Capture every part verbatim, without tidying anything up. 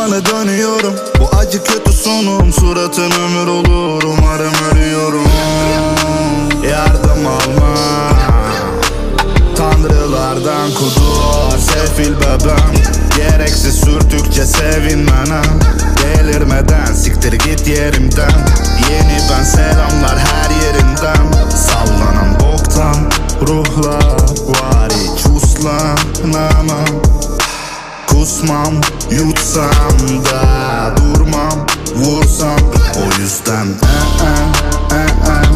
yana dönüyorum. Bu acı kötü sonum, suratın ömür olur. Umarım ölüyorum. Yardım alma tanrılardan kudur. Sefil bebeğim, gereksiz sürtükçe sevinmene. Delirmeden siktir git yerimden. Yeni ben selamlar her yerinden. Sallanan boktan ruhlar var, hiç uslanamam. Kusmam, yutsam da durmam, vursam. O yüzden eh, eh, eh, eh.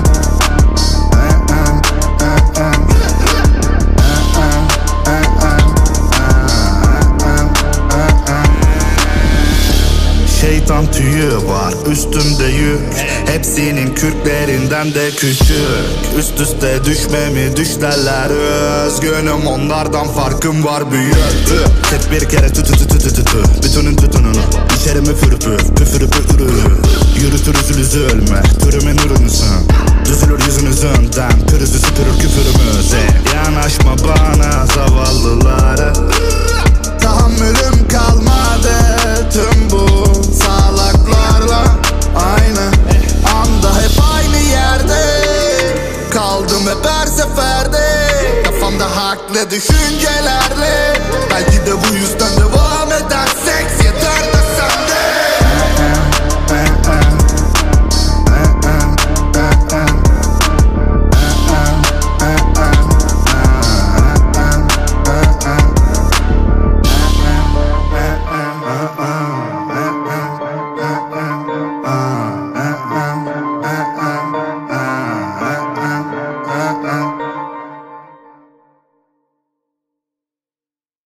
Şeytan tüyü var üstümde yük. Hepsinin kürklerinden de küçük. Üst üste düşmemi düşlerler. Özgünüm onlardan, farkım var büyük. Tek bir kere tü tü tü tü tü tü. Bütünün tütününü içerim üfürü püf, püfürü püfürü. Yürütür üzülme, türümün ürünüsün. Düzülür yüzünüzünden, pürüzü süpürür küfürümüze. Yanaşma bana zavallılara. Tahammülüm kalmadı tüm bu salaklarla. Aynı anda hep aynı yerde kaldım hep her seferde. Kafamda haklı düşüncelerle. Belki de bu yüzden devam edersin.